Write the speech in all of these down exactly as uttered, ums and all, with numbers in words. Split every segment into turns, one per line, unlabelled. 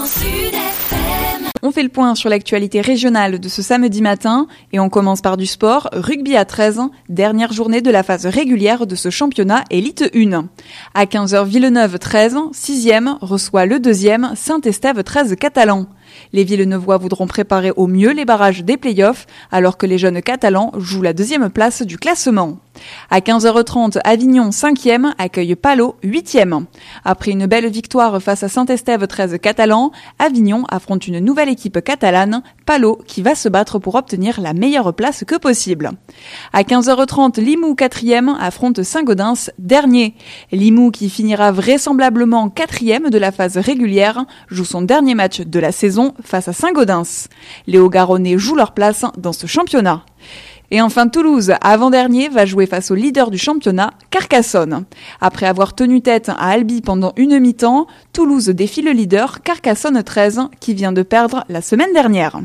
Grand Sud F M.
On fait le point sur l'actualité régionale de ce samedi matin et on commence par du sport. Rugby à treize, dernière journée de la phase régulière de ce championnat Élite un. À quinze heures, Villeneuve treize, sixième, reçoit le deuxième, Saint-Estève treize catalan. Les Villeneuvois voudront préparer au mieux les barrages des play-offs, alors que les jeunes catalans jouent la deuxième place du classement. À quinze heures trente, Avignon cinquième accueille Palot huitième. Après une belle victoire face à Saint-Estève treize catalan, Avignon affronte une nouvelle équipe catalane, Palot, qui va se battre pour obtenir la meilleure place que possible. À quinze heures trente, Limoux quatrième affronte Saint-Gaudens dernier. Limoux, qui finira vraisemblablement quatrième de la phase régulière, joue son dernier match de la saison face à Saint-Gaudens. Les Hauts-Garonnais jouent leur place dans ce championnat. Et enfin, Toulouse, avant-dernier, va jouer face au leader du championnat, Carcassonne. Après avoir tenu tête à Albi pendant une mi-temps, Toulouse défie le leader, Carcassonne treize, qui vient de perdre la semaine dernière.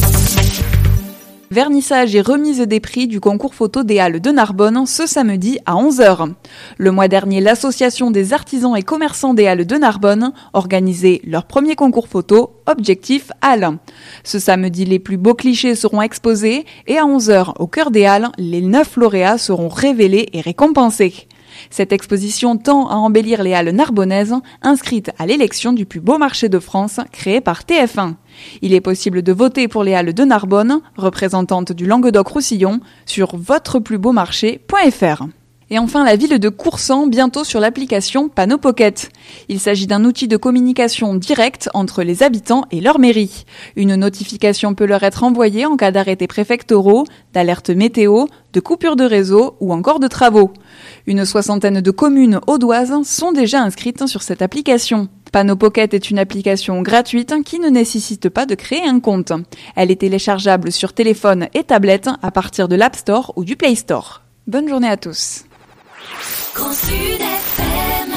Vernissage et remise des prix du concours photo des Halles de Narbonne ce samedi à onze heures. Le mois dernier, l'association des artisans et commerçants des Halles de Narbonne organisait leur premier concours photo, Objectif Halles. Ce samedi, les plus beaux clichés seront exposés et à onze heures, au cœur des Halles, les neuf lauréats seront révélés et récompensés. Cette exposition tend à embellir les Halles narbonnaises, inscrites à l'élection du plus beau marché de France, créé par T F un. Il est possible de voter pour les Halles de Narbonne, représentante du Languedoc-Roussillon, sur votre plus beau marché point f r. Et enfin, la ville de Coursan, bientôt sur l'application Panneau Pocket. Il s'agit d'un outil de communication directe entre les habitants et leur mairie. Une notification peut leur être envoyée en cas d'arrêtés préfectoraux, d'alertes météo, de coupures de réseau ou encore de travaux. Une soixantaine de communes audoises sont déjà inscrites sur cette application. Panneau Pocket est une application gratuite qui ne nécessite pas de créer un compte. Elle est téléchargeable sur téléphone et tablette à partir de l'App Store ou du Play Store. Bonne journée à tous.
Grand Sud F M.